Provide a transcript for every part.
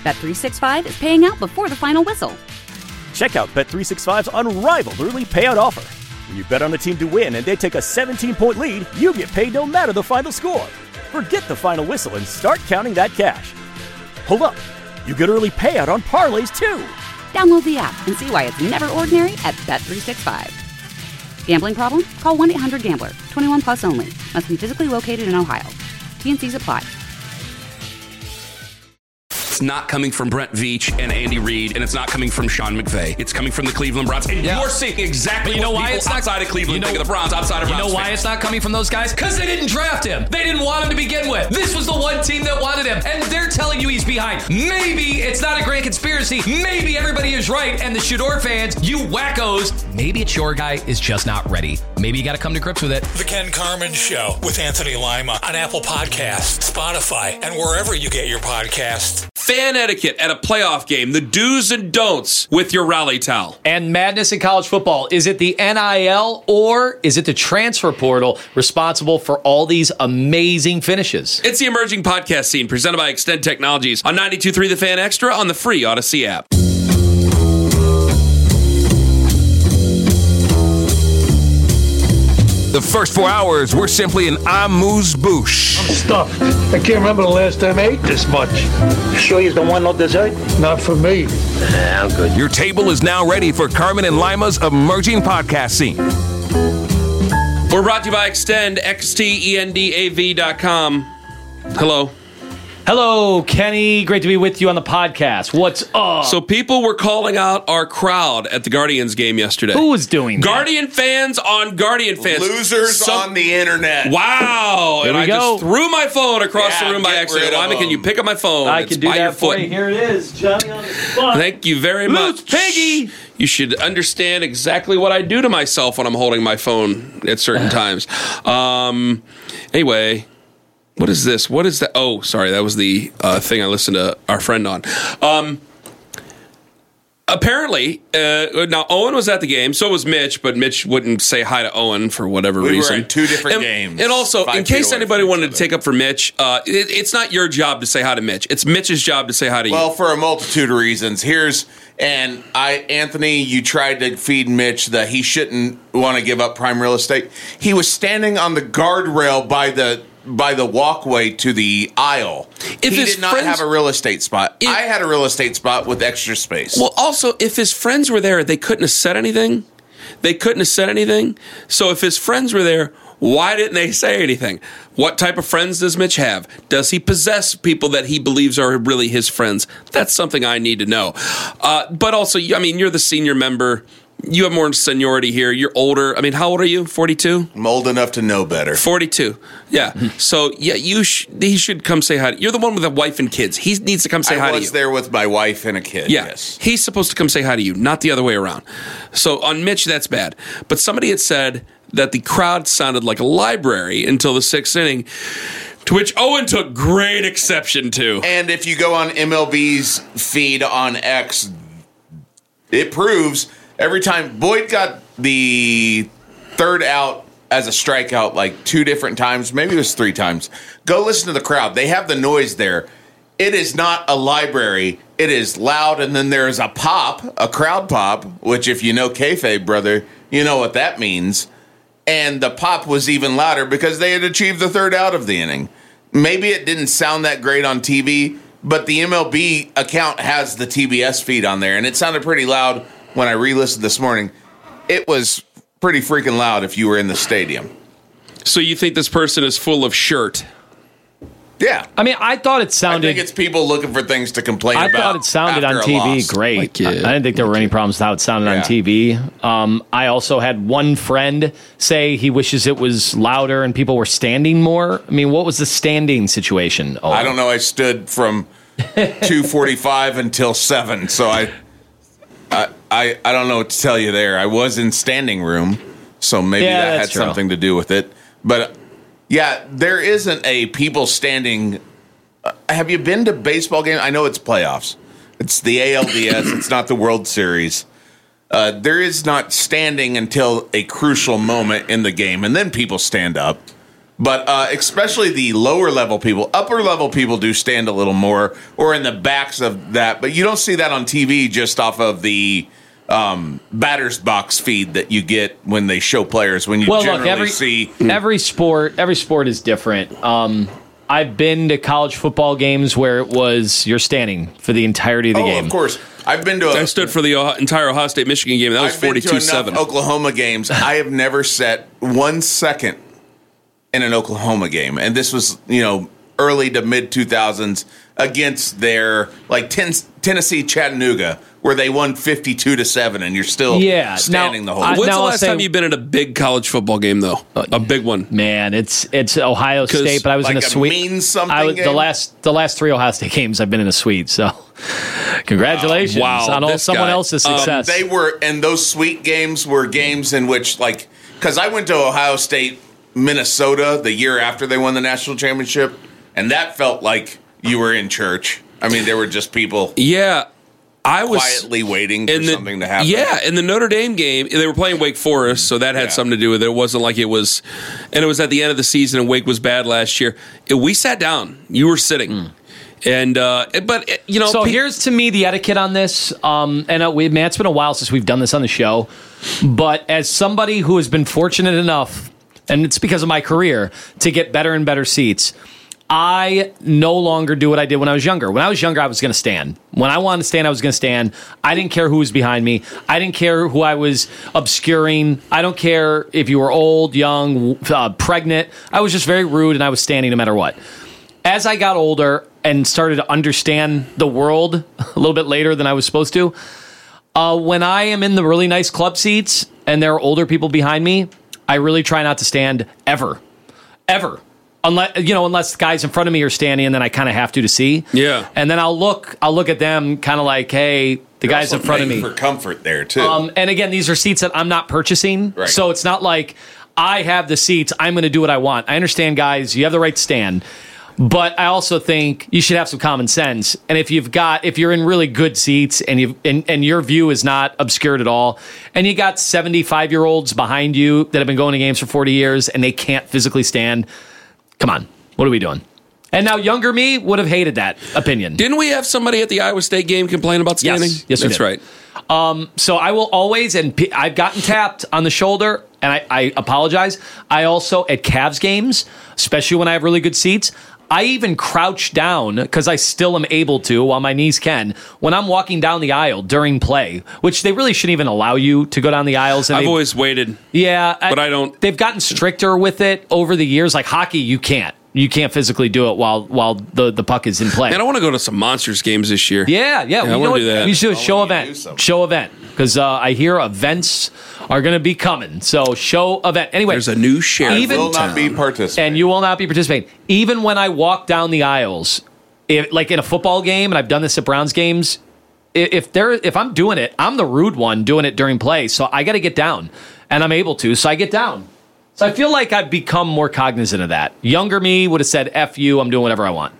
Bet365 is paying out before the final whistle. Check out Bet365's unrivaled early payout offer. When you bet on a team to win and they take a 17-point lead, you get paid no matter the final score. Forget the final whistle and start counting that cash. Hold up. You get early payout on parlays, too. Download the app and see why it's never ordinary at Bet365. Gambling problem? Call 1-800-GAMBLER. 21 plus only. Must be physically located in Ohio. T&Cs apply. It's not coming from Brent Veach and Andy Reid, and it's not coming from Sean McVay. It's coming from the Cleveland Browns. And you're seeing exactly what people outside of Cleveland think of the Browns, outside of Browns. You know why it's not coming from those guys? Because they didn't draft him. They didn't want him to begin with. This was the one team that wanted him, and they're telling you he's behind. Maybe it's not a grand conspiracy. Maybe everybody is right, and the Shador fans, you wackos, maybe it's your guy is just not ready. Maybe you got to come to grips with it. The Ken Carman Show with Anthony Lima on Apple Podcasts, Spotify, and wherever you get your podcasts. Fan etiquette at a playoff game, the do's and don'ts with your rally towel. And madness in college football. Is it the NIL or is it the transfer portal responsible for all these amazing finishes? It's the emerging podcast scene presented by Extend Technologies on 92.3 The Fan Extra on the free Odyssey app. The first 4 hours were simply an amuse-bouche. I'm stuffed. I can't remember the last time I ate this much. Sure you don't want no dessert? Not for me. I'm good. Your table is now ready for Carmen and Lima's emerging podcast scene. We're brought to you by Extend, XTENDAV.com. Hello. Hello, Kenny. Great to be with you on the podcast. What's up? So people were calling out our crowd at the Guardians game yesterday. Who was doing that? Guardian fans on Guardian fans. Losers on the internet. Wow. There and we I go. just threw my phone across the room by accident. Lyman, can you pick up my phone? I It's can do by that your foot. for you. Here it is, Johnny on the spot. Thank you very much. Loose Piggy. You should understand exactly what I do to myself when I'm holding my phone at certain times. Anyway, what is this? What is that? Oh, sorry. That was the thing I listened to our friend on. Apparently, now Owen was at the game, so was Mitch, but Mitch wouldn't say hi to Owen for whatever reason. We were at two different games. And also, in case anybody wanted to take up for Mitch, it's not your job to say hi to Mitch. It's Mitch's job to say hi to you. Well, for a multitude of reasons. Anthony, you tried to feed Mitch that he shouldn't want to give up prime real estate. He was standing on the guardrail by the walkway to the aisle. He did not have a real estate spot. I had a real estate spot with extra space. Well, also, if his friends were there, they couldn't have said anything. So if his friends were there, why didn't they say anything? What type of friends does Mitch have? Does he possess people that he believes are really his friends? That's something I need to know. But also, I mean, you're the senior member. You have more seniority here. You're older. I mean, how old are you? 42? I'm old enough to know better. 42. Yeah. So, yeah, he should come say hi. You're the one with a wife and kids. He needs to come say hi to you. I was there with my wife and a kid, yes. He's supposed to come say hi to you, not the other way around. So, on Mitch, that's bad. But somebody had said that the crowd sounded like a library until the sixth inning, to which Owen took great exception to. And if you go on MLB's feed on X, it proves every time Boyd got the third out as a strikeout like two different times, maybe it was three times, go listen to the crowd. They have the noise there. It is not a library. It is loud, and then there's a pop, a crowd pop, which if you know kayfabe, brother, you know what that means. And the pop was even louder because they had achieved the third out of the inning. Maybe it didn't sound that great on TV, but the MLB account has the TBS feed on there, and it sounded pretty loud when I re-listened this morning. It was pretty freaking loud if you were in the stadium. So you think this person is full of shirt? Yeah. I mean, I thought it sounded... I think it's people looking for things to complain about. I thought it sounded on TV great. I didn't think there were any problems with how it sounded on TV. I also had one friend say he wishes it was louder and people were standing more. I mean, what was the standing situation? Oh. I don't know. I stood from 2:45 until 7, so I don't know what to tell you there. I was in standing room, so maybe that had something to do with it. But... yeah, there isn't a people standing. Have you been to baseball games? I know it's playoffs. It's the ALDS. It's not the World Series. There is not standing until a crucial moment in the game, and then people stand up. But especially the lower level people, upper level people do stand a little more, or in the backs of that. But you don't see that on TV just off of the batter's box feed that you get when they show players. When you generally see every sport is different. I've been to college football games where it was you're standing for the entirety of the game. Of course. I stood for the entire Ohio State Michigan game. That was 42-7. Oklahoma games. I have never sat 1 second in an Oklahoma game, and this was early to mid 2000s against their Tennessee Chattanooga, where they won 52-7, and you're still standing the whole. When's the last time you've been at a big college football game though? A big one, man. It's Ohio State, but I was in a suite. The last 3 Ohio State games I've been in a suite. So congratulations on someone else's success. And those suite games were games in which because I went to Ohio State, Minnesota the year after they won the national championship, and that felt like you were in church. I mean, there were just people. Yeah. I was quietly waiting for something to happen. Yeah, in the Notre Dame game, they were playing Wake Forest, so that had something to do with it. It wasn't like it was, and it was at the end of the season, and Wake was bad last year. We sat down. You were sitting. And so here's to me the etiquette on this. It's been a while since we've done this on the show, but as somebody who has been fortunate enough, and it's because of my career, to get better and better seats, I no longer do what I did when I was younger. When I was younger, I was going to stand. When I wanted to stand, I was going to stand. I didn't care who was behind me. I didn't care who I was obscuring. I don't care if you were old, young, pregnant. I was just very rude, and I was standing no matter what. As I got older and started to understand the world a little bit later than I was supposed to, when I am in the really nice club seats and there are older people behind me, I really try not to stand ever. Unless the guys in front of me are standing, and then I kind of have to see. Yeah. And then I'll look at them kind of like, hey, the guys in front of me. For comfort there, too. And again, these are seats that I'm not purchasing. Right. So it's not like I have the seats, I'm going to do what I want. I understand, guys, you have the right to stand. But I also think you should have some common sense. And if you're in really good seats and your view is not obscured at all, and you got 75-year-olds behind you that have been going to games for 40 years and they can't physically stand, come on, what are we doing? And now younger me would have hated that opinion. Didn't we have somebody at the Iowa State game complain about standing? Yes, that's right. So I will always, and I've gotten tapped on the shoulder, and I apologize. I also, at Cavs games, especially when I have really good seats, I even crouch down, because I still am able to, while my knees can, when I'm walking down the aisle during play, which they really shouldn't even allow you to go down the aisles. And I've always waited. Yeah. But I don't. They've gotten stricter with it over the years. Like hockey, you can't. You can't physically do it while the puck is in play. Man, I want to go to some Monsters games this year. Yeah. I want to do that. We should do a show event. Because I hear events are going to be coming. So show event. Anyway. There's a new sheriff. I will not be participating. And you will not be participating. Even when I walk down the aisles, like in a football game, and I've done this at Browns games, if I'm doing it, I'm the rude one doing it during play. So I got to get down. And I'm able to. So I get down. So I feel like I've become more cognizant of that. Younger me would have said, F you, I'm doing whatever I want.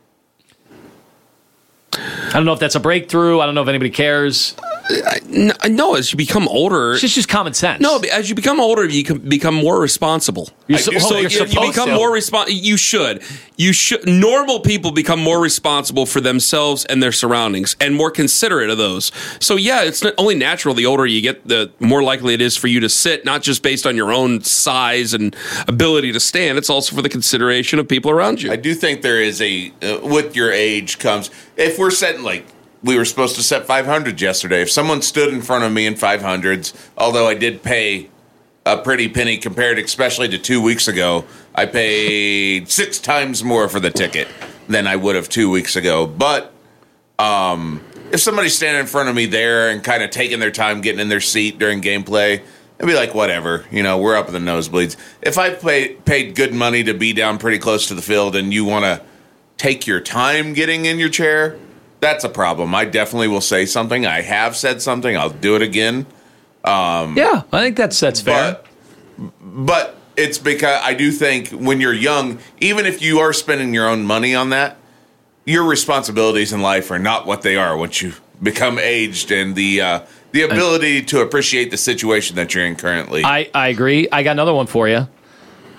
I don't know if that's a breakthrough. I don't know if anybody cares. No, as you become older... It's just common sense. No, as you become older, you can become more responsible. You're you become more responsible. You should. Normal people become more responsible for themselves and their surroundings and more considerate of those. So, yeah, it's not only natural the older you get, the more likely it is for you to sit, not just based on your own size and ability to stand. It's also for the consideration of people around you. I do think there is with your age comes... If we're setting, we were supposed to set 500 yesterday. If someone stood in front of me in 500s, although I did pay a pretty penny compared especially to 2 weeks ago, I paid 6 times more for the ticket than I would have 2 weeks ago. But if somebody's standing in front of me there and kind of taking their time getting in their seat during gameplay, I'd be like, whatever, we're up in the nosebleeds. If I paid good money to be down pretty close to the field and you want to take your time getting in your chair, that's a problem. I definitely will say something. I have said something. I'll do it again. I think that's fair. But it's because I do think when you're young, even if you are spending your own money on that, your responsibilities in life are not what they are once you become aged, and the ability to appreciate the situation that you're in currently. I agree. I got another one for you.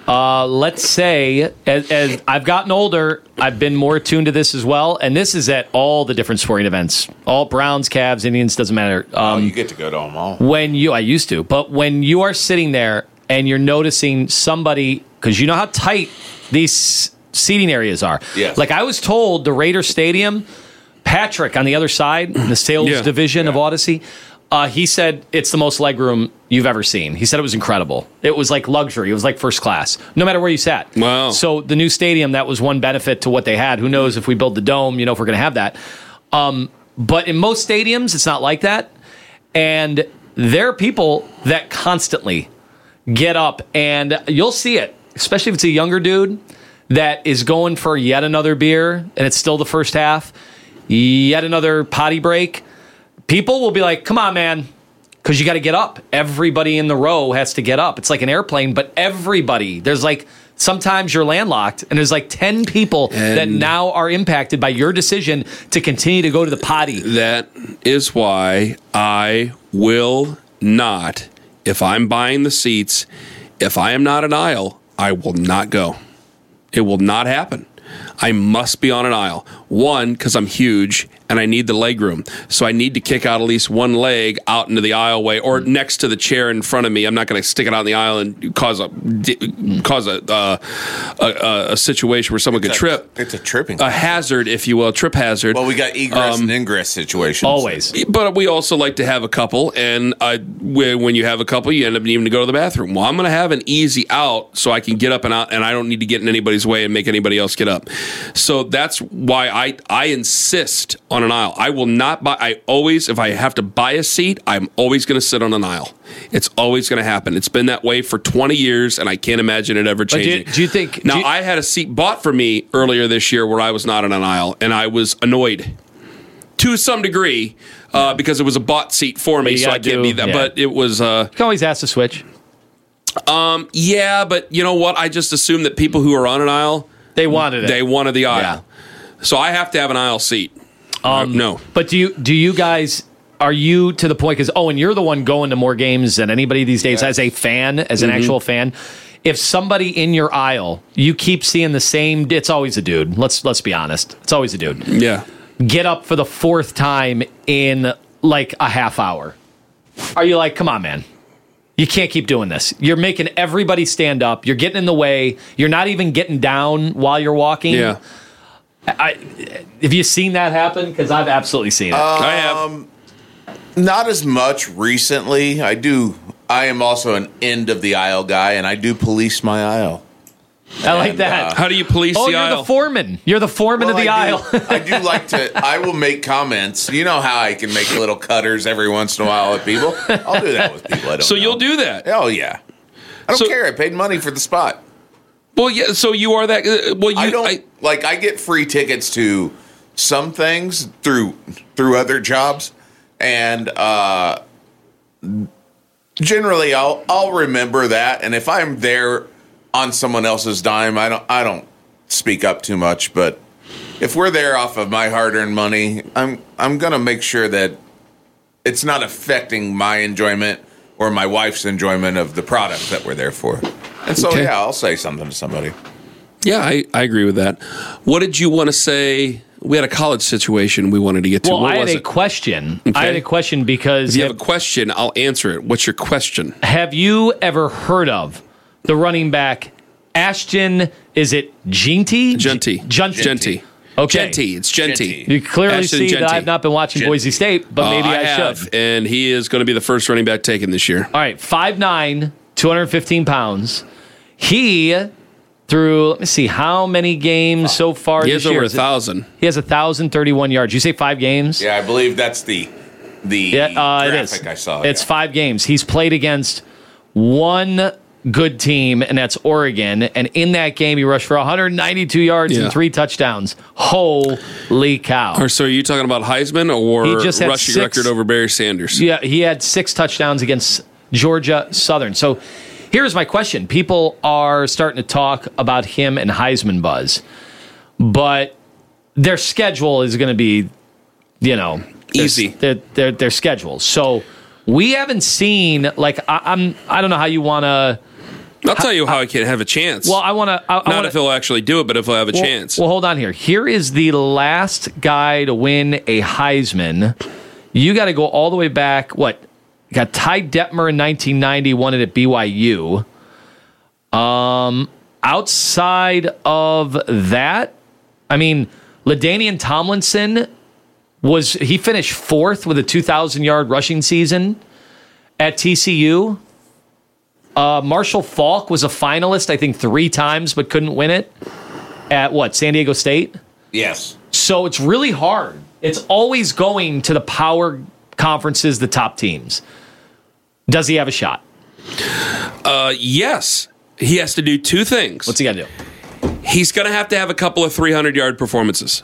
Let's say, as I've gotten older, I've been more attuned to this as well, and this is at all the different sporting events. All Browns, Cavs, Indians, doesn't matter. You get to go to them all. I used to, but when you are sitting there and you're noticing somebody, because you know how tight these seating areas are. Yes. Like I was told, the Raider Stadium, Patrick on the other side, the sales division of Odyssey, he said it's the most legroom you've ever seen. He said it was incredible. It was like luxury. It was like first class, no matter where you sat. Wow. So the new stadium, that was one benefit to what they had. Who knows if we build the dome, if we're going to have that. But in most stadiums, it's not like that. And there are people that constantly get up, and you'll see it, especially if it's a younger dude that is going for yet another beer, and it's still the first half, yet another potty break. People will be like, come on, man, because you got to get up. Everybody in the row has to get up. It's like an airplane, but everybody. There's like, sometimes you're landlocked, and there's like 10 people that now are impacted by your decision to continue to go to the potty. That is why I will not, if I'm buying the seats, if I am not an aisle, I will not go. It will not happen. I must be on an aisle. One, because I'm huge and I need the leg room. So I need to kick out at least one leg out into the aisleway or next to the chair in front of me. I'm not going to stick it out in the aisle and cause a situation where someone could trip. It's a tripping. A hazard, if you will, a trip hazard. Well, we got egress and ingress situations. Always. But we also like to have a couple, and when you have a couple, you end up needing to go to the bathroom. Well, I'm going to have an easy out so I can get up and out, and I don't need to get in anybody's way and make anybody else get up. So that's why I insist on an aisle. I will not buy. I always, if I have to buy a seat, I'm always going to sit on an aisle. It's always going to happen. It's been that way for 20 years, and I can't imagine it ever changing. Do you think? Now, I had a seat bought for me earlier this year where I was not on an aisle, and I was annoyed to some degree because it was a bought seat for me, so I can't be that. Yeah. But it was. You can always ask to switch. Yeah, but you know what? I just assume that people who are on an aisle, they wanted it. They wanted the aisle. Yeah. So I have to have an aisle seat. No. But do you guys, are you to the point, because, and you're the one going to more games than anybody these days as a fan, as an actual fan. If somebody in your aisle, you keep seeing the same, it's always a dude. Let's be honest. It's always a dude. Yeah. Get up for the fourth time in like a half hour. Are you like, come on, man? You can't keep doing this. You're making everybody stand up. You're getting in the way. You're not even getting down while you're walking. Yeah. Have you seen that happen? Because I've absolutely seen it. I have. Not as much recently. I am also an end of the aisle guy, and I do police my aisle. I like that. How do you police the aisle? You're the foreman. You're the foreman of the aisle. I do like to. I will make comments. You know how I can make little cutters every once in a while with people? I'll do that with people I don't know. You'll do that? Oh, yeah. I don't care. I paid money for the spot. Well, yeah, so you are that. I get free tickets to some things through other jobs, and generally I'll remember that. And if I'm there on someone else's dime, I don't speak up too much. But if we're there off of my hard-earned money, I'm gonna make sure that it's not affecting my enjoyment or my wife's enjoyment of the product that we're there for. And so, yeah, I'll say something to somebody. Yeah, I agree with that. What did you want to say? We had a college situation we wanted to get to. Well, I had a question. Okay. I had a question because... If you have a question, I'll answer it. What's your question? Have you ever heard of the running back Ashton, is it Jeanty? Genty. Okay. Genty. It's Genty. You clearly see that I've not been watching Boise State, but maybe I should. And he is going to be the first running back taken this year. All right, 5'9", 215 pounds. He, through, let me see, how many games so far this year? He has over 1,000. He has 1,031 yards. You say 5 games? Yeah, I believe that's the graphic I saw. It's 5 games. He's played against one good team, and that's Oregon. And in that game, he rushed for 192 yards and 3 touchdowns. Holy cow. So are you talking about Heisman or rushing record over Barry Sanders? Yeah, he had 6 touchdowns against Georgia Southern. So here's my question. People are starting to talk about him and Heisman buzz, but their schedule is going to be, easy. Their schedule. So we haven't seen, I don't know how you want to I'll tell you how I can have a chance. Well, I want to. Not if he'll actually do it, but if he'll have a chance. Well, hold on here. Here is the last guy to win a Heisman. You got to go all the way back. What? You got Ty Detmer in 1990, won it at BYU. Outside of that, I mean, LaDainian Tomlinson he finished 4th with a 2,000-yard rushing season at TCU. Marshall Faulk was a finalist, I think, 3 times, but couldn't win it at San Diego State? Yes. So it's really hard. It's always going to the power conferences, the top teams. Does he have a shot? Yes. He has to do 2 things. What's he got to do? He's going to have a couple of 300-yard performances.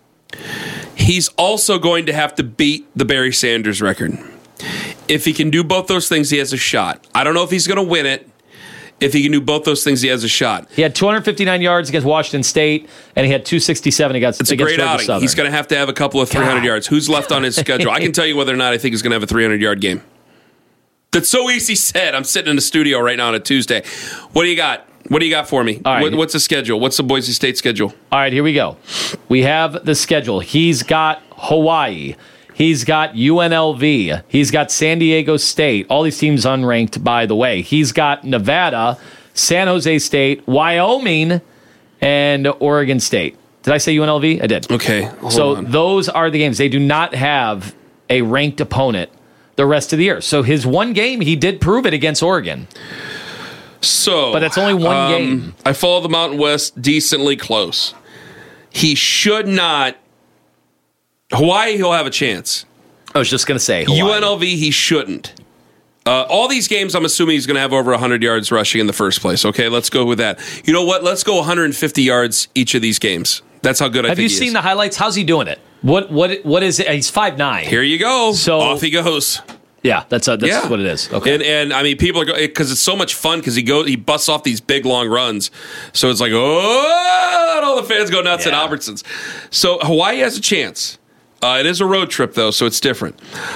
He's also going to have to beat the Barry Sanders record. If he can do both those things, he has a shot. I don't know if he's going to win it. If he can do both those things, he has a shot. He had 259 yards against Washington State, and he had 267 against It's a great Georgia outing. Southern. He's going to have a couple of 300 yards. Who's left on his schedule? I can tell you whether or not I think he's going to have a 300-yard game. That's so easy said. I'm sitting in the studio right now on a Tuesday. What do you got? What do you got for me? All right. What's the schedule? What's the Boise State schedule? All right, here we go. We have the schedule. He's got Hawaii. He's got UNLV. He's got San Diego State. All these teams unranked, by the way. He's got Nevada, San Jose State, Wyoming, and Oregon State. Did I say UNLV? I did. Okay. Hold on. Those are the games. They do not have a ranked opponent the rest of the year. So his one game, he did prove it against Oregon. But that's only one game. I follow the Mountain West decently close. He should not. Hawaii, he'll have a chance. I was just going to say Hawaii. UNLV, he shouldn't. All these games, I'm assuming he's going to have over 100 yards rushing in the first place. Okay, let's go with that. You know what? Let's go 150 yards each of these games. That's how good I think he is. Have you seen the highlights? How's he doing it? What is it? He's 5'9". Here you go. So off he goes. Yeah, that's what it is. Okay, and I mean, people are going because it's so much fun because he busts off these big long runs. So it's like, oh, and all the fans go nuts at Albertsons. So Hawaii has a chance. It is a road trip though, so it's different.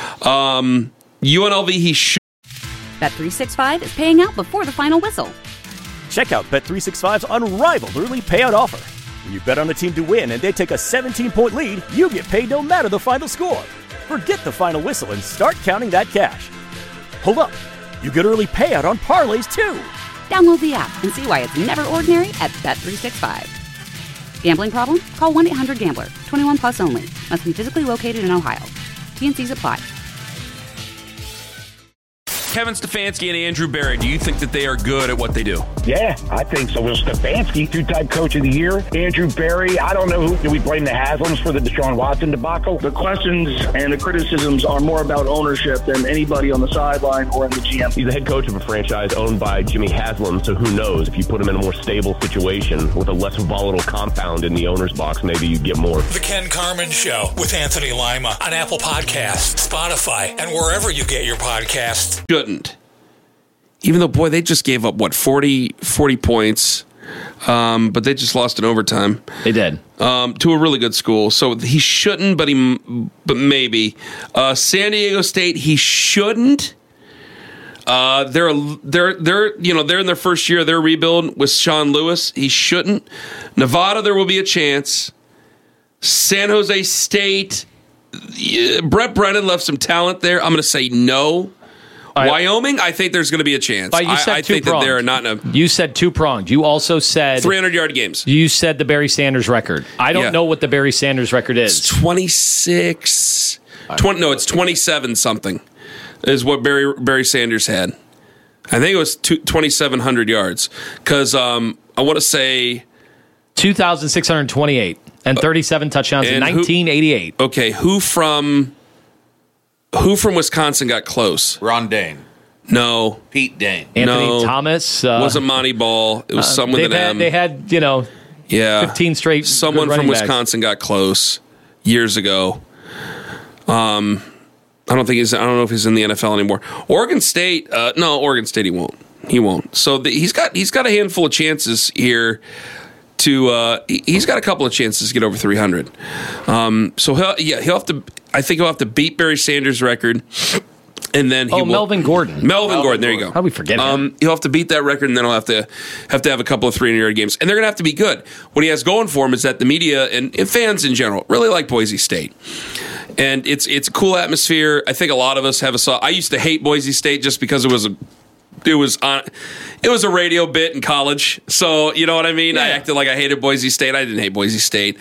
UNLV, he should. Bet365 is paying out before the final whistle. Check out Bet365's unrivaled early payout offer. When you bet on a team to win and they take a 17-point lead, you get paid no matter the final score. Forget the final whistle and start counting that cash. Hold up. You get early payout on parlays, too. Download the app and see why it's never ordinary at Bet365. Gambling problem? Call 1-800-GAMBLER. 21 plus only. Must be physically located in Ohio. T&Cs apply. Kevin Stefanski and Andrew Berry, do you think that they are good at what they do? Yeah, I think so. Well, Stefanski, 2-time coach of the year. Andrew Berry, I don't know do we blame the Haslams for the Deshaun Watson debacle? The questions and the criticisms are more about ownership than anybody on the sideline or in the GM. He's the head coach of a franchise owned by Jimmy Haslam, so who knows? If you put him in a more stable situation with a less volatile compound in the owner's box, maybe you get more. The Ken Carman Show with Anthony Lima on Apple Podcasts, Spotify, and wherever you get your podcasts. Even though, boy, they just gave up, 40 points, but they just lost in overtime. They did. To a really good school. So he shouldn't, but maybe. San Diego State, he shouldn't. They're in their first year of their rebuild with Sean Lewis. He shouldn't. Nevada, there will be a chance. San Jose State, Brett Brennan left some talent there. I'm going to say no. Right. Wyoming, I think there's going to be a chance. I think that they're not in a... You said two-pronged. You also said... 300-yard games. You said the Barry Sanders record. I don't know what the Barry Sanders record is. It's 26... it's 27-something is what Barry Sanders had. I think it was 2,700 yards. Because I want to say... 2,628 and 37 touchdowns in 1988. Okay, Who from Wisconsin got close? Ron Dane. No. Pete Dane. Anthony Thomas. Wasn't Monty Ball. It was someone with an M. They had, 15 straight. Someone from Wisconsin got close years ago. I don't know if he's in the NFL anymore. Oregon State. No, Oregon State. He won't. So he's got a handful of chances here. He's got a couple of chances to get over 300. So he'll have to. I think he'll have to beat Barry Sanders' record, And then Melvin Gordon. Melvin Gordon, there you go. How do we forget him? He'll have to beat that record, and then he'll have to have a couple of 300-yard games. And they're going to have to be good. What he has going for him is that the media and fans in general really like Boise State. And it's a cool atmosphere. I think a lot of us have I used to hate Boise State just because it was a radio bit in college. So, you know what I mean? Yeah. I acted like I hated Boise State. I didn't hate Boise State.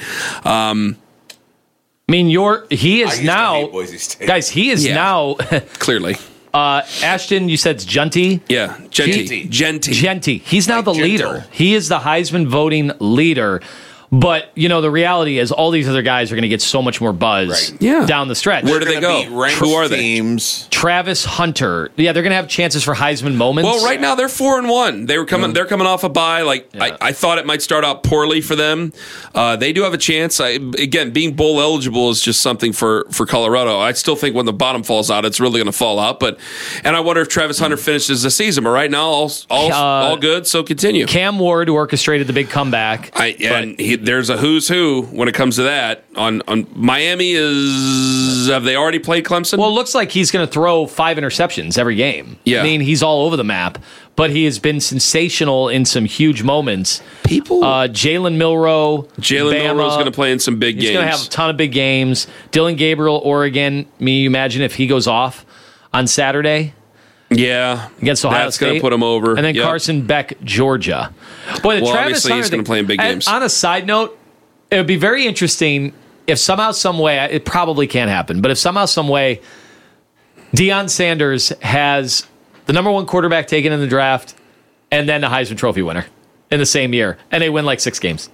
He is now, guys. He is now clearly. Ashton, you said it's Genty. Yeah, Genty. He's now the leader. He is the Heisman voting leader. But, the reality is all these other guys are going to get so much more buzz down the stretch. Where do they go? Who are they? Travis Hunter. Yeah, they're going to have chances for Heisman moments. Well, right now they're 4-1. They're coming off a bye. I thought it might start out poorly for them. They do have a chance. Again, being bowl eligible is just something for Colorado. I still think when the bottom falls out, it's really going to fall out. And I wonder if Travis Hunter finishes the season. But right now, all good. So continue. Cam Ward, who orchestrated the big comeback. There's a who's who when it comes to that. On Miami have they already played Clemson? Well, it looks like he's going to throw 5 interceptions every game. Yeah. I mean, he's all over the map, but he has been sensational in some huge moments. Jalen Milroe. Milroe's going to play in some big games. He's going to have a ton of big games. Dylan Gabriel, Oregon. You imagine if he goes off on Saturday? Yeah, against Ohio that's State, going to put him over. And then Carson Beck, Georgia. Boy, Travis obviously Hunter he's going to play in big games. On a side note, it would be very interesting if somehow, some way, it probably can't happen, but if somehow, some way, Deion Sanders has the number 1 quarterback taken in the draft, and then the Heisman Trophy winner in the same year, and they win like 6 games.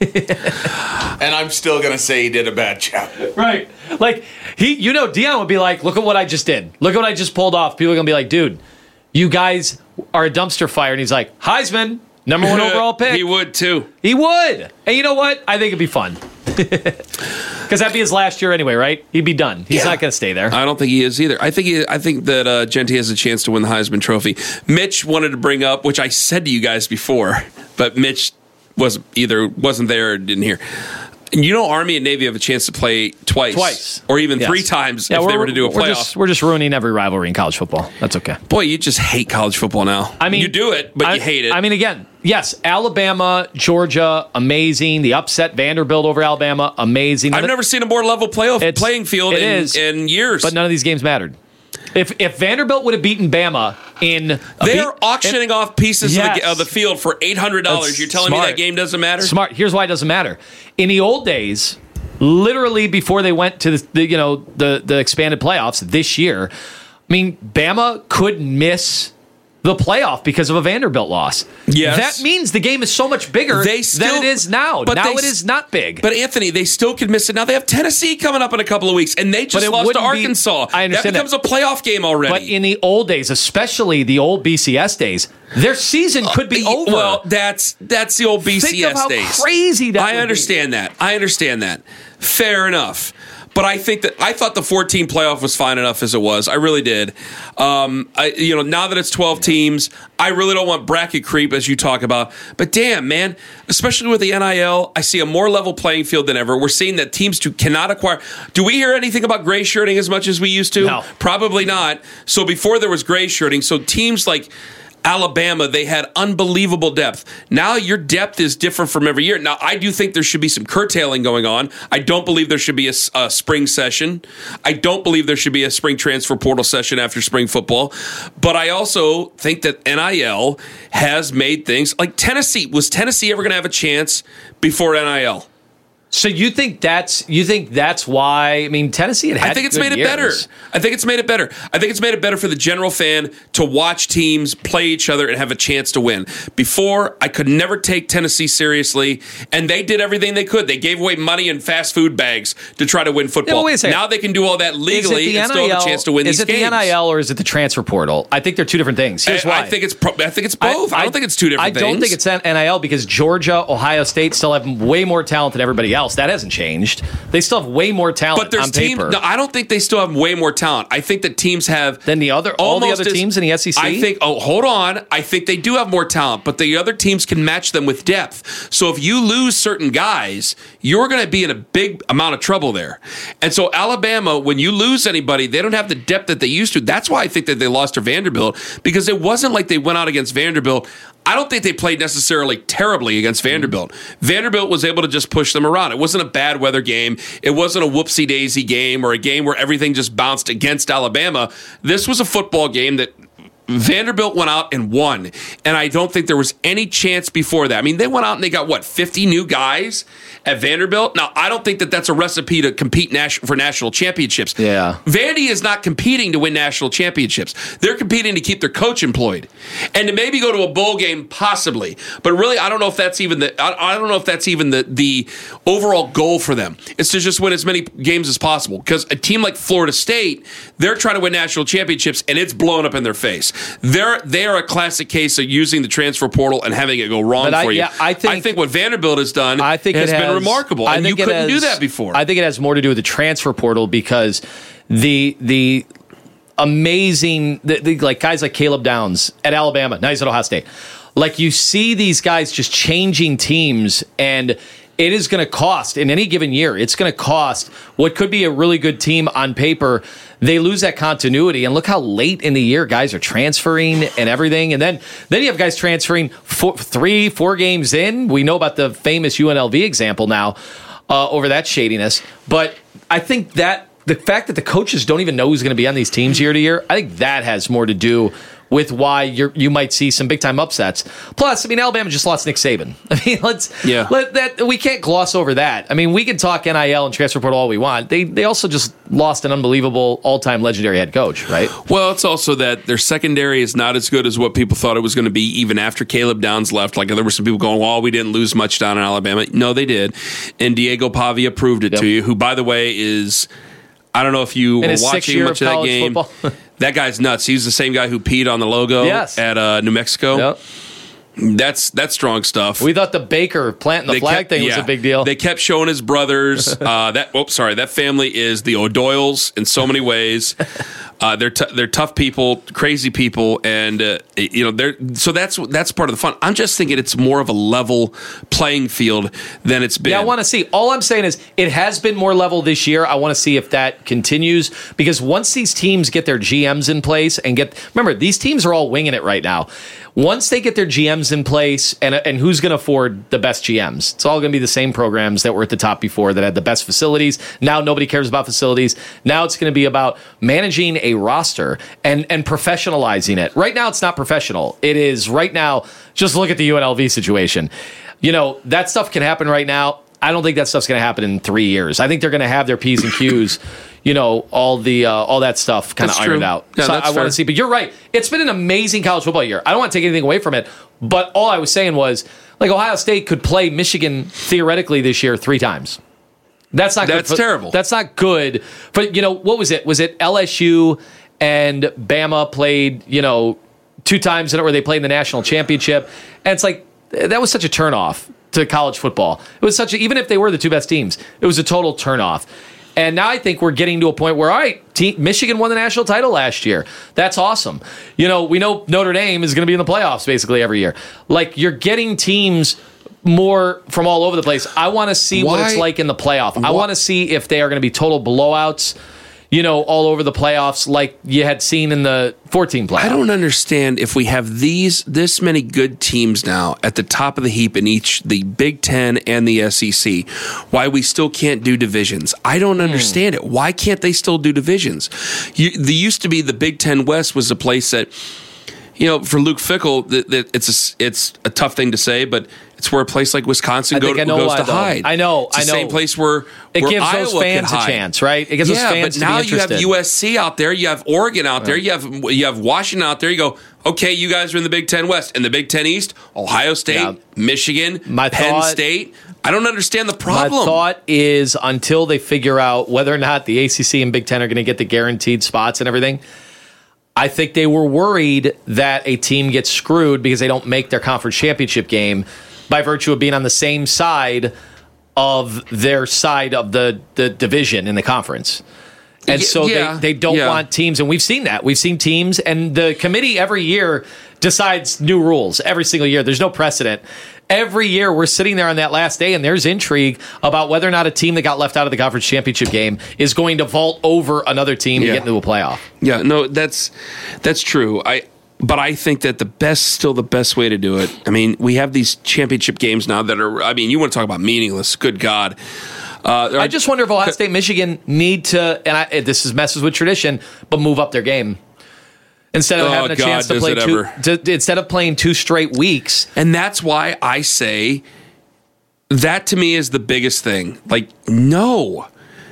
And I'm still going to say he did a bad job. Right. Like, Deion would be like, look at what I just did. Look at what I just pulled off. People are going to be like, dude, you guys are a dumpster fire. And he's like, Heisman, number 1 overall pick. He would, too. He would. And you know what? I think it'd be fun. Because that'd be his last year anyway, right? He'd be done. He's not going to stay there. I don't think he is either. I think that Genty has a chance to win the Heisman Trophy. Mitch wanted to bring up, which I said to you guys before, but Mitch wasn't there or didn't hear. Army and Navy have a chance to play twice. Or even 3 times if they were to do a playoff. We're just ruining every rivalry in college football. That's okay. Boy, you just hate college football now. I mean, you do it, but you hate it. I mean, again, yes, Alabama, Georgia, amazing. The upset Vanderbilt over Alabama, amazing. I've never seen a more level playing field in years. But none of these games mattered. If Vanderbilt would have beaten Bama they're auctioning off pieces of the field for $800. You're telling me that game doesn't matter? Smart. Here's why it doesn't matter. In the old days, literally before they went to the expanded playoffs this year, I mean, Bama could miss the playoff because of a Vanderbilt loss. Yes. That means the game is so much bigger than it is now. Now it is not big. But Anthony, they still could miss it. Now they have Tennessee coming up in a couple of weeks, and they just lost to Arkansas. I understand that becomes a playoff game already. But in the old days, especially the old BCS days, their season could be over. Well, that's the old BCS days. Think of how crazy that I understand that. I understand that. Fair enough. But I thought the 14 playoff was fine enough as it was. I really did. Now that it's 12 teams, I really don't want bracket creep as you talk about. But damn, man, especially with the NIL, I see a more level playing field than ever. We're seeing that teams cannot acquire. Do we hear anything about gray shirting as much as we used to? No. Probably not. So before there was gray shirting, so teams like Alabama, they had unbelievable depth. Now your depth is different from every year. Now, I do think there should be some curtailing going on. I don't believe there should be a spring session. I don't believe there should be a spring transfer portal session after spring football. But I also think that NIL has made things like Tennessee. Was Tennessee ever going to have a chance before NIL? So you think that's why? I mean, Tennessee had I think it's made it better. I think it's made it better. I think it's made it better for the general fan to watch teams play each other and have a chance to win. Before, I could never take Tennessee seriously, and they did everything they could. They gave away money in fast food bags to try to win football. Wait a second. Now they can do all that legally and still have a chance to win these games. Is it the NIL or is it the transfer portal? I think they're two different things. Here's why. I think it's both. I don't think it's two different things. I don't think it's NIL because Georgia, Ohio State still have way more talent than everybody else. else. That hasn't changed. They still have way more talent but there's on paper. No, I don't think they still have way more talent. I think that teams have than all the other teams in the SEC. I think. Oh, hold on. I think they do have more talent, but the other teams can match them with depth. So if you lose certain guys, you're going to be in a big amount of trouble there. And so Alabama, when you lose anybody, they don't have the depth that they used to. That's why I think that they lost to Vanderbilt, because it wasn't like they went out against Vanderbilt. I don't think they played necessarily terribly against Vanderbilt. Vanderbilt was able to just push them around. It wasn't a bad weather game. It wasn't a whoopsie-daisy game or a game where everything just bounced against Alabama. This was a football game that Vanderbilt went out and won, and I don't think there was any chance before that. I mean, they went out and they got, 50 new guys at Vanderbilt? Now, I don't think that that's a recipe to compete for national championships. Yeah. Vandy is not competing to win national championships. They're competing to keep their coach employed and to maybe go to a bowl game, possibly. But really, I don't know if that's even the overall goal for them. It's to just win as many games as possible, because a team like Florida State, they're trying to win national championships, and it's blown up in their face. They are a classic case of using the transfer portal and having it go wrong for you. Yeah, I think what Vanderbilt has done has been remarkable, and you couldn't do that before. I think it has more to do with the transfer portal, because the amazing like guys like Caleb Downs at Alabama, now he's at Ohio State. Like, you see these guys just changing teams, and it is going to cost in any given year. It's going to cost what could be a really good team on paper. They lose that continuity, and look how late in the year guys are transferring and everything. And then you have guys transferring 3-4 games in. We know about the famous UNLV example now over that shadiness. But I think that the fact that the coaches don't even know who's going to be on these teams year to year, I think that has more to do with why you might see some big time upsets. Plus, I mean, Alabama just lost Nick Saban. I mean, we can't gloss over that. I mean, we can talk NIL and transfer portal all we want. They also just lost an unbelievable all time legendary head coach, right? Well, it's also that their secondary is not as good as what people thought it was going to be, even after Caleb Downs left. Like, there were some people going, "Oh, we didn't lose much down in Alabama." No, they did, and Diego Pavia proved it to you. Who, by the way, is, I don't know if you were watching much of that game. That guy's nuts. He's the same guy who peed on the logo at New Mexico. Yep. That's strong stuff. We thought the Baker planting the flag thing was a big deal. They kept showing his brothers. That family is the O'Doyles in so many ways. They're tough people, crazy people, and so that's part of the fun. I'm just thinking it's more of a level playing field than it's been. Yeah, I want to see. All I'm saying is it has been more level this year. I want to see if that continues, because once these teams get their GMs in place and remember, these teams are all winging it right now. Once they get their GMs in place, and who's going to afford the best GMs? It's all going to be the same programs that were at the top before that had the best facilities. Now nobody cares about facilities. Now it's going to be about managing a roster and professionalizing it. Right now it's not professional. It is right now, just look at the UNLV situation. That stuff can happen right now. I don't think that stuff's going to happen in 3 years. I think they're going to have their P's and Q's, all that stuff kind of ironed out. Yeah, so I want to see. But you're right. It's been an amazing college football year. I don't want to take anything away from it. But all I was saying was, like, Ohio State could play Michigan theoretically this year 3 times. That's not good. That's terrible. That's not good. But, what was it? Was it LSU and Bama played, 2 times in it where they played in the national championship? And it's like, that was such a turnoff to college football. It was even if they were the 2 best teams, it was a total turnoff. And now I think we're getting to a point where, all right, Michigan won the national title last year. That's awesome. We know Notre Dame is going to be in the playoffs basically every year. Like, you're getting teams more from all over the place. I want to see what it's like in the playoff. I want to see if they are going to be total blowouts, all over the playoffs like you had seen in the 14 playoff. I don't understand, if we have this many good teams now at the top of the heap in the Big Ten and the SEC, why we still can't do divisions. I don't understand it. Why can't they still do divisions? There used to be the Big Ten West was a place that, for Luke Fickell, it's a tough thing to say, but it's where a place like Wisconsin goes to hide. I know. It's the same place where it gives Iowa those fans a chance, right? It gives those fans but now to be interested. You have USC out there, you have Oregon out there, you have Washington out there. You go, okay, you guys are in the Big Ten West. In the Big Ten East, Ohio State, Michigan, Penn State. I don't understand the problem. My thought is, until they figure out whether or not the ACC and Big Ten are going to get the guaranteed spots and everything, I think they were worried that a team gets screwed because they don't make their conference championship game by virtue of being on the same side of their side of the division in the conference. And so they don't want teams, and we've seen that. We've seen teams, and the committee every year decides new rules every single year. There's no precedent. Every year we're sitting there on that last day, and there's intrigue about whether or not a team that got left out of the conference championship game is going to vault over another team to get into a playoff. Yeah, no, that's true. But I think that the best way to do it. I mean, we have these championship games now that are. I mean, you want to talk about meaningless? Good God. I just wonder if Ohio State, Michigan need to, and this messes with tradition, but move up their game. Instead of having a chance to play instead of playing 2 straight weeks. And that's why I say that to me is the biggest thing. Like, no.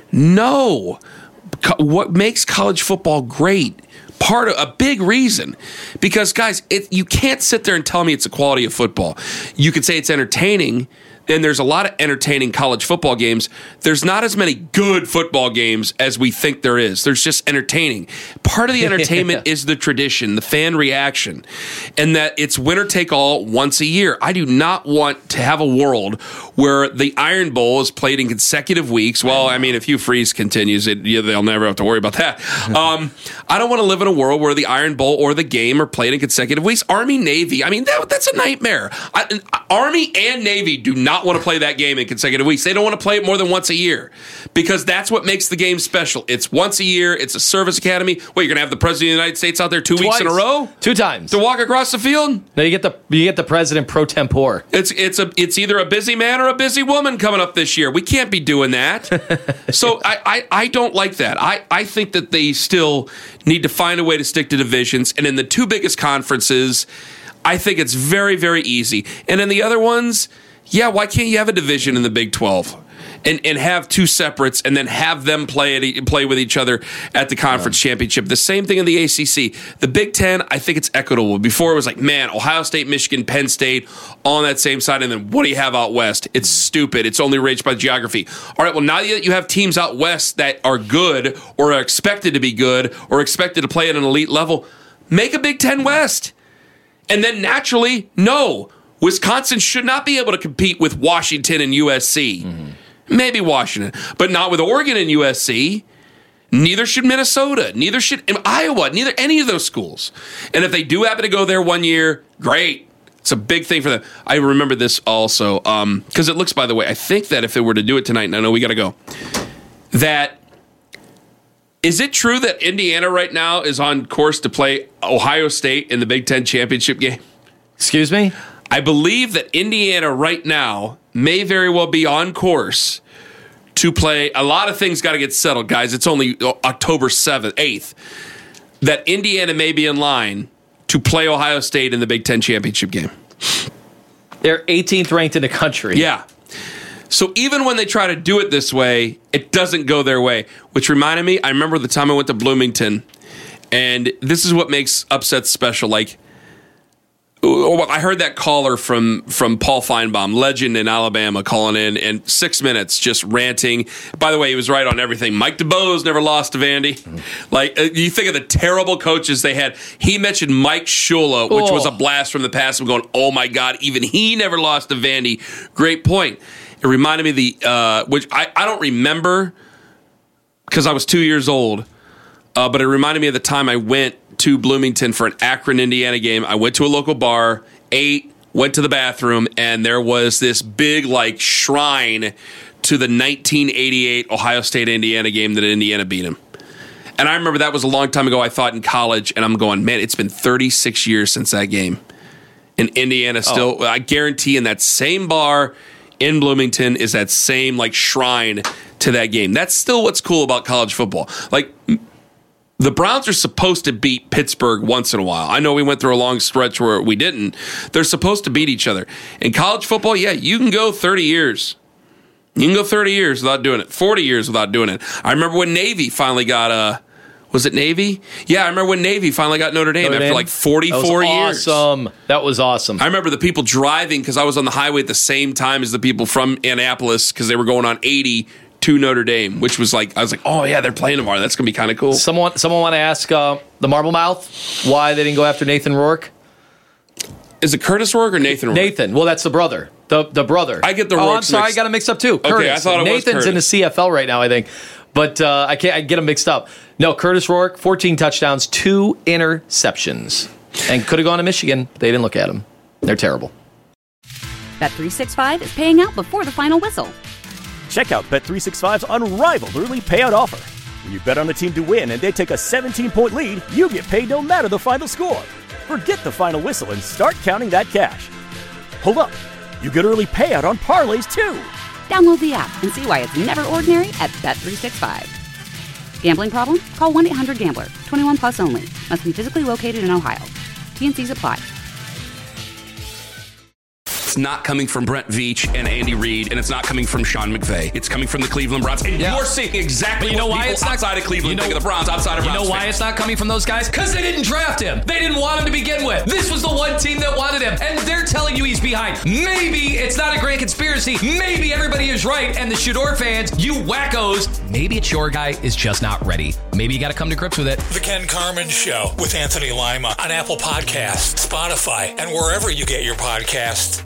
What makes college football great? Part of a big reason, because guys, you can't sit there and tell me it's a quality of football. You could say it's entertaining. And there's a lot of entertaining college football games. There's not as many good football games as we think there is. There's just entertaining. Part of the entertainment is the tradition, the fan reaction, and that it's winner take all once a year. I do not want to have a world where the Iron Bowl is played in consecutive weeks. Well, I mean, if Hugh Freeze continues, they'll never have to worry about that. I don't want to live in a world where the Iron Bowl or the game are played in consecutive weeks. Army, Navy, I mean, that's a nightmare. Army and Navy do not want to play that game in consecutive weeks. They don't want to play it more than once a year because that's what makes the game special. It's once a year. It's a service academy. What, you're going to have the President of the United States out there 2 weeks in a row? 2 times. To walk across the field? No, you get the President pro tempore. It's either a busy man or a busy woman coming up this year. We can't be doing that. So I don't like that. I think that they still need to find a way to stick to divisions. And in the 2 biggest conferences, I think it's very, very easy. And in the other ones, yeah, why can't you have a division in the Big 12 and have 2 separates and then have them play with each other at the conference championship? The same thing in the ACC. The Big 10, I think it's equitable. Before it was like, man, Ohio State, Michigan, Penn State, all on that same side, and then what do you have out west? It's stupid. It's only arranged by geography. All right, well, now that you have teams out west that are good or are expected to be good or expected to play at an elite level, make a Big 10 West. And then naturally, no, Wisconsin should not be able to compete with Washington and USC. Mm-hmm. Maybe Washington, but not with Oregon and USC. Neither should Minnesota. Neither should Iowa. Neither any of those schools. And if they do happen to go there one year, great. It's a big thing for them. I remember this also because it looks, by the way, I think that if they were to do it tonight, and I know we got to go, that is it true that Indiana right now is on course to play Ohio State in the Big Ten championship game? Excuse me? I believe that Indiana right now may very well be on course to play. A lot of things got to get settled, guys. It's only October 7th, 8th. That Indiana may be in line to play Ohio State in the Big Ten championship game. They're 18th ranked in the country. Yeah. So even when they try to do it this way, it doesn't go their way. Which reminded me, I remember the time I went to Bloomington, and this is what makes upsets special. Like, I heard that caller from Paul Feinbaum, legend in Alabama, calling in, and 6 minutes just ranting. By the way, he was right on everything. Mike DeBose never lost to Vandy. Like, you think of the terrible coaches they had. He mentioned Mike Shula, which was a blast from the past. I'm going, oh my God, even he never lost to Vandy. Great point. It reminded me of the, which I don't remember because I was 2 years old, but it reminded me of the time I went to Bloomington for an Akron, Indiana game. I went to a local bar, ate, went to the bathroom, and there was this big like shrine to the 1988 Ohio State Indiana game that Indiana beat them. And I remember that was a long time ago, I thought, in college, and I'm going, man, it's been 36 years since that game. And Indiana still, I guarantee in that same bar in Bloomington is that same like shrine to that game. That's still what's cool about college football. Like, the Browns are supposed to beat Pittsburgh once in a while. I know we went through a long stretch where we didn't. They're supposed to beat each other. In college football, yeah, you can go 30 years. You can go 30 years without doing it. 40 years without doing it. I remember when Navy finally got, was it Navy? Yeah, I remember when Navy finally got Notre Dame after like 44 years. Awesome. That was awesome. I remember the people driving, because I was on the highway at the same time as the people from Annapolis, because they were going on 80 to Notre Dame, which was like, I was like, oh yeah, they're playing tomorrow. That's going to be kind of cool. Someone want to ask the Marble Mouth why they didn't go after Nathan Rourke? Is it Curtis Rourke or Nathan Rourke? Nathan. Well, that's the brother. The brother. I get the Oh, I'm Rourke's sorry. mixed. I got him mixed up too. Okay, Curtis. I thought it was Nathan's in the Curtis. CFL right now, I think. But I get them mixed up. No, Curtis Rourke, 14 touchdowns, 2 interceptions. And could have gone to Michigan. They didn't look at him. They're terrible. Bet365 is paying out before the final whistle. Check out Bet365's unrivaled early payout offer. When you bet on a team to win and they take a 17-point lead, you get paid no matter the final score. Forget the final whistle and start counting that cash. Hold up. You get early payout on parlays too. Download the app and see why it's never ordinary at Bet365. Gambling problem? Call 1-800-GAMBLER. 21 plus only. Must be physically located in Ohio. T&Cs apply. It's not coming from Brent Veach and Andy Reid, and it's not coming from Sean McVay. It's coming from the Cleveland Browns. And you're seeing exactly what people outside of Cleveland think of the Browns, outside of Browns You know why fans. it's not coming from those guys? Because they didn't draft him. They didn't want him to begin with. This was the one team that wanted him, and they're telling you he's behind. Maybe it's not a grand conspiracy. Maybe everybody is right, and the Shador fans, you wackos, maybe it's your guy is just not ready. Maybe you got to come to grips with it. The Ken Carman Show with Anthony Lima on Apple Podcasts, Spotify, and wherever you get your podcasts.